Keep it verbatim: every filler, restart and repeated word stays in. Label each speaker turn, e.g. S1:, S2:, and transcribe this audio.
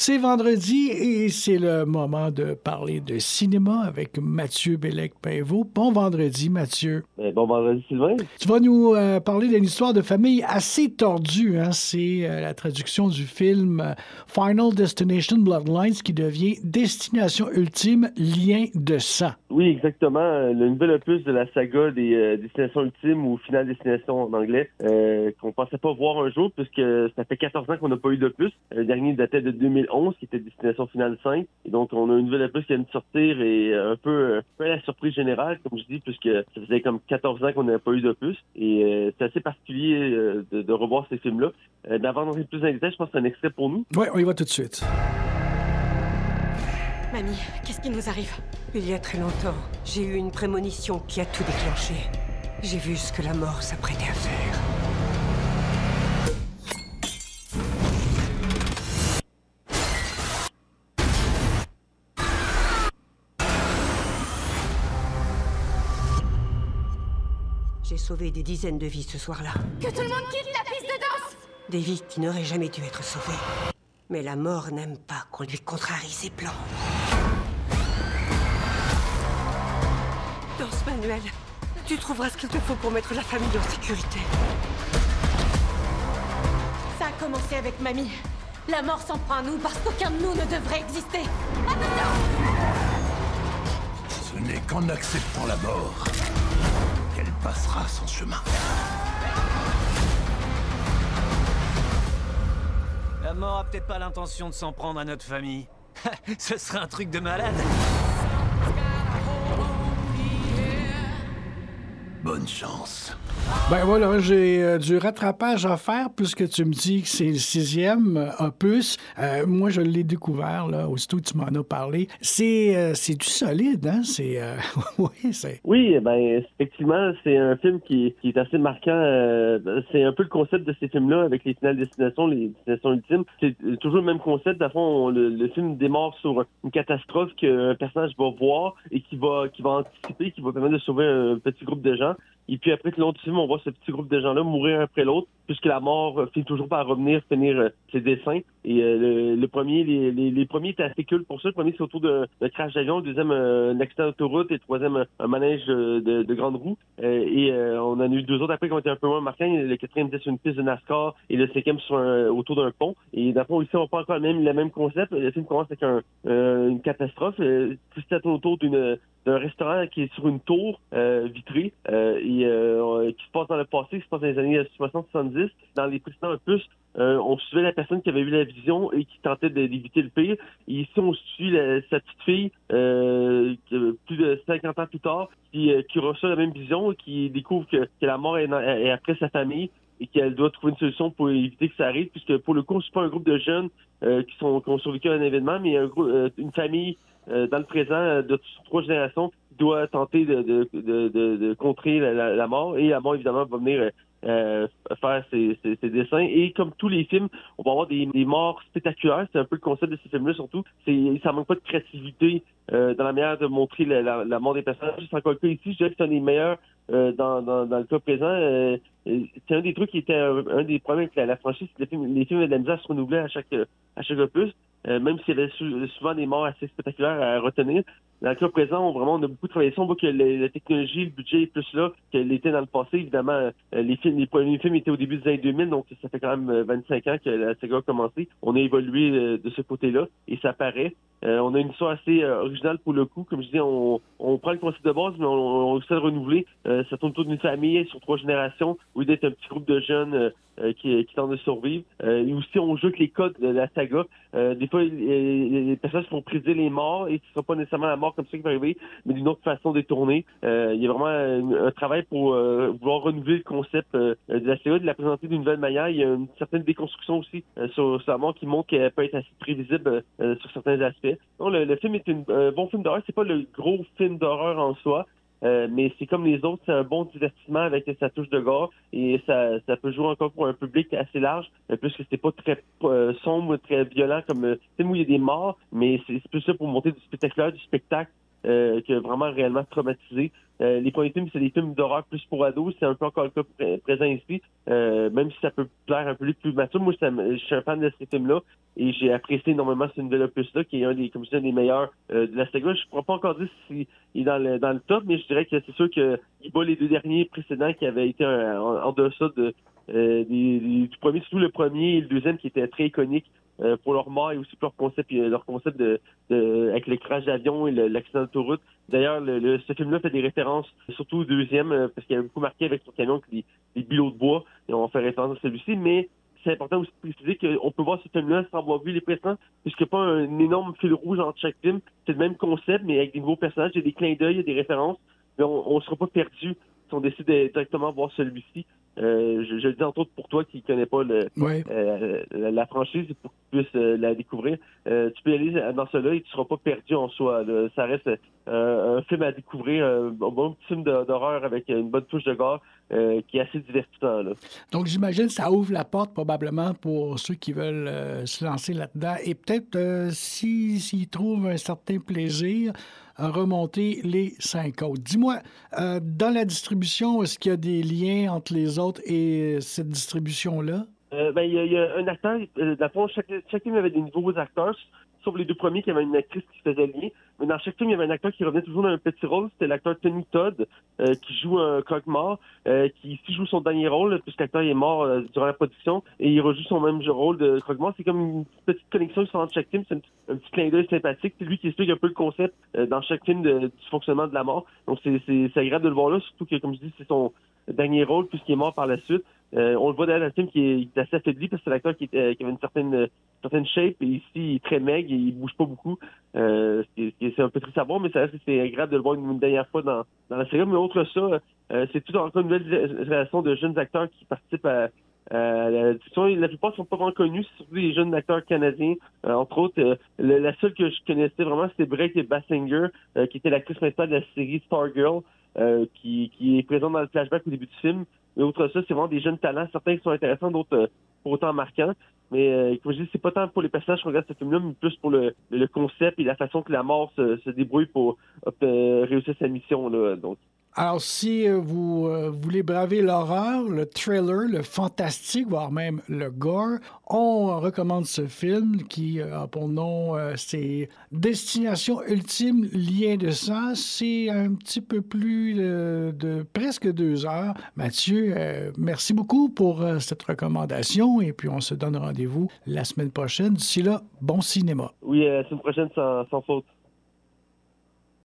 S1: C'est vendredi et c'est le moment de parler de cinéma avec Mathieu Bellec-Pinvot. Bon vendredi, Mathieu.
S2: Ben, bon vendredi, Sylvain.
S1: Tu vas nous euh, parler d'une histoire de famille assez tordue. Hein? C'est euh, la traduction du film euh, Final Destination Bloodlines qui devient Destination Ultime, Lien de sang.
S2: Oui, exactement. Le nouvel opus de la saga des euh, Destinations Ultimes ou Final Destination en anglais, euh, qu'on pensait pas voir un jour puisque ça fait quatorze ans qu'on n'a pas eu d'opus. Le dernier datait de deux mille onze qui était Destination Finale cinq. Et donc, on a un nouvel opus qui vient de sortir et un peu, un peu à la surprise générale, comme je dis, puisque ça faisait comme quatorze ans qu'on n'avait pas eu d'opus. Et euh, c'est assez particulier euh, de, de revoir ces films-là. Euh, d'avant d'entrer plus en détail, je pense que c'est un extrait pour nous.
S1: Oui, on y va tout de suite.
S3: Mamie, qu'est-ce qui nous arrive?
S4: Il y a très longtemps, j'ai eu une prémonition qui a tout déclenché. J'ai vu ce que la mort s'apprêtait à faire. J'ai sauvé des dizaines de vies ce soir-là.
S3: Que tout le monde quitte la piste de danse!
S4: Des vies qui n'auraient jamais dû être sauvées. Mais la mort n'aime pas qu'on lui contrarie ses plans. Dans ce manuel, tu trouveras ce qu'il te faut pour mettre la famille en sécurité.
S3: Ça a commencé avec Mamie. La mort s'en prend à nous parce qu'aucun de nous ne devrait exister. Attention!
S5: Ce n'est qu'en acceptant la mort qu'elle passera son chemin.
S6: La mort a peut-être pas l'intention de s'en prendre à notre famille. Ce serait un truc de malade.
S5: Bonne chance.
S1: Ben voilà, j'ai euh, du rattrapage à faire puisque tu me dis que c'est le sixième euh, opus. Euh, moi, je l'ai découvert, là, aussitôt que tu m'en as parlé. C'est, euh, c'est du solide, hein? C'est, euh, oui, c'est...
S2: Oui, ben effectivement, c'est un film qui, qui est assez marquant. Euh, c'est un peu le concept de ces films-là avec les finales destinations, les destinations ultimes. C'est toujours le même concept. À fond, on, le, le film démarre sur une catastrophe qu'un personnage va voir et qui va, qui va anticiper, qui va permettre de sauver un petit groupe de gens. Et puis après tout le long du film, on voit ce petit groupe de gens-là mourir un après l'autre, puisque la mort finit toujours par revenir, finir euh, ses dessins. Et euh, le, le premier, les, les, les premiers étaient assez cool pour ça. Le premier, c'est autour de, de crash d'avion. Le deuxième, euh, un accident d'autoroute. Et le troisième, un, un manège de, de, de grande roue. Euh, et euh, on en a eu deux autres après qui ont été un peu moins marquants. Le quatrième était sur une piste de NASCAR et le cinquième sur un, autour d'un pont. Et d'après ici, on prend encore le même, le même concept. Le film commence avec un, euh, une catastrophe. Euh, tout ça autour d'une d'un restaurant qui est sur une tour euh, vitrée euh, et euh, qui se passe dans le passé, qui se passe dans les années soixante soixante-dix. Dans les précédents opus, euh, on suivait la personne qui avait eu la vision et qui tentait d'éviter le pire. Et ici, on suit la, sa petite fille, euh, plus de cinquante ans plus tard, qui, qui reçoit la même vision et qui découvre que, que la mort est, est après sa famille et qu'elle doit trouver une solution pour éviter que ça arrive, puisque pour le coup, c'est pas un groupe de jeunes euh, qui, sont, qui ont survécu à un événement, mais un groupe, euh, une famille Euh, dans le présent, euh, de trois générations, doit tenter de, de, de, de, de contrer la, la, la mort. Et la mort, évidemment, va venir euh, faire ses, ses, ses dessins. Et comme tous les films, on va avoir des, des morts spectaculaires. C'est un peu le concept de ces films-là, surtout. C'est, ça manque pas de créativité euh, dans la manière de montrer la, la, la mort des personnages. C'est encore le cas ici. Je dirais que c'est un des meilleurs euh, dans, dans, dans le cas présent. Euh, c'est un des trucs qui était un, un des problèmes avec la, la franchise. Les films, les films avaient de la misère à se renouveler à chaque, à chaque opus. Euh, même s'il y avait souvent des morts assez spectaculaires à retenir. Dans le cas présent, on, vraiment, on a beaucoup travaillé ça. On voit que la, la technologie, le budget est plus là qu'elle était dans le passé. Évidemment, euh, les films, les premiers films étaient au début des années deux mille, donc ça fait quand même vingt-cinq ans que la saga a commencé. On a évolué euh, de ce côté-là et ça paraît. Euh, on a une histoire assez euh, originale pour le coup. Comme je dis, on, on prend le concept de base, mais on, on essaie de renouveler. Euh, ça tourne autour d'une famille sur trois générations, au lieu d'être un petit groupe de jeunes euh, euh, qui, qui tentent de survivre. Euh, et aussi, on joue avec les codes de la saga. Euh, des fois, les, les personnages vont prédire les morts et ce ne sera pas nécessairement la mort comme ça qui va arriver, mais d'une autre façon détournée. Euh, il y a vraiment un, un travail pour euh, vouloir renouveler le concept euh, de la saga, de la présenter d'une nouvelle manière. Il y a une certaine déconstruction aussi euh, sur, sur la mort qui montre qu'elle peut être assez prévisible euh, sur certains aspects. Donc, le, le film est un euh, bon film d'horreur. C'est pas le gros film d'horreur en soi. Euh, mais c'est comme les autres, c'est un bon divertissement avec sa touche de gore et ça, ça peut jouer encore pour un public assez large, euh, puisque c'est pas très euh, sombre, très violent comme euh, film où il y a des morts, mais c'est, c'est plus ça pour monter du spectaculaire, du spectacle euh, qui a vraiment réellement traumatisé. Euh, les premiers films, c'est des films d'horreur plus pour ados. C'est un peu encore le cas pr- présent ici. Euh, même si ça peut plaire un peu plus mature. Moi, ça, je suis un fan de ces films-là et j'ai apprécié énormément ce nouvel opus-là, qui est un des, comme je disais, des meilleurs euh, de la saga. Je ne pourrais pas encore dire s'il est dans le, dans le top, mais je dirais que c'est sûr qu'il bat les deux derniers précédents qui avaient été en, en, en deçà de, euh, des, des, du premier, surtout le premier et le deuxième qui étaient très iconiques. Euh, pour leur mort et aussi pour leur concept, euh, leur concept de, de avec le crash d'avion et le, l'accident d'autoroute. D'ailleurs, le, le, ce film-là fait des références, surtout au deuxième, euh, parce qu'il y avait beaucoup marqué avec son camion que les, les bilots de bois, et on fait référence à celui-ci, mais c'est important aussi de préciser qu'on peut voir ce film-là sans avoir vu les précédents, puisqu'il n'y a pas un énorme fil rouge entre chaque film. C'est le même concept, mais avec des nouveaux personnages, il y a des clins d'œil, il y a des références, mais on ne sera pas perdu si on décide de directement voir celui-ci. Euh, je, je le dis entre autres pour toi qui ne connais pas le,
S1: ouais.
S2: euh, la, la franchise pour que tu puisses euh, la découvrir. Euh, tu peux y aller dans cela et tu ne seras pas perdu en soi. Là. Ça reste euh, un film à découvrir, un bon petit film d'horreur avec une bonne touche de gore euh, qui est assez divertissant. Là.
S1: Donc j'imagine que ça ouvre la porte probablement pour ceux qui veulent euh, se lancer là-dedans et peut-être euh, si, s'ils trouvent un certain plaisir à remonter les cinq côtes. Dis-moi, euh, dans la distribution, est-ce qu'il y a des liens entre les autres et cette distribution-là?
S2: Euh, ben, il y, y a un acteur, euh, dans le fond, chaque, chaque film avait des nouveaux acteurs, sauf les deux premiers qui avaient une actrice qui faisait le lien. Mais dans chaque film, il y avait un acteur qui revenait toujours dans un petit rôle. C'était l'acteur Tony Todd, euh, qui joue un croque-mort, euh, qui ici joue son dernier rôle, puisque l'acteur est mort euh, durant la production, et il rejoue son même rôle de croque-mort. C'est comme une petite connexion entre chaque film, c'est un, un petit clin d'œil sympathique. C'est lui qui explique un peu le concept euh, dans chaque film de, du fonctionnement de la mort. Donc c'est, c'est, c'est agréable de le voir là, surtout que, comme je dis, c'est son dernier rôle, puisqu'il est mort par la suite. Euh, on le voit dans le film qui est, qui est assez affaibli parce que c'est l'acteur qui, était, qui avait une certaine, euh, certaine shape et ici il est très maigre et il bouge pas beaucoup. Euh, c'est, c'est un peu triste à voir, mais ça reste c'est agréable de le voir une, une dernière fois dans, dans la série. Mais autre que ça, euh, c'est tout encore une nouvelle relation de jeunes acteurs qui participent à, à la discussion. La plupart sont pas vraiment connus, c'est surtout des jeunes acteurs canadiens. Euh, entre autres, euh, le, la seule que je connaissais vraiment, c'était Brett Basinger, euh, qui était l'actrice principale de la série Stargirl, euh, qui, qui est présente dans le flashback au début du film. Et autre que ça, c'est vraiment des jeunes talents, certains qui sont intéressants, d'autres euh, pas autant marquants. Mais euh, comme je dis, c'est pas tant pour les personnages qu'on regarde ce film-là, mais plus pour le, le concept et la façon que la mort se, se débrouille pour euh, réussir sa mission. Là. Donc,
S1: alors, si vous euh, voulez braver l'horreur, le thriller, le fantastique, voire même le gore, on recommande ce film qui a pour nom, euh, c'est Destination Ultime, Lien de sang. C'est un petit peu plus de, de presque deux heures. Mathieu, euh, merci beaucoup pour euh, cette recommandation et puis on se donne rendez-vous la semaine prochaine. D'ici là, bon cinéma.
S2: Oui, euh, la semaine prochaine sans, sans faute.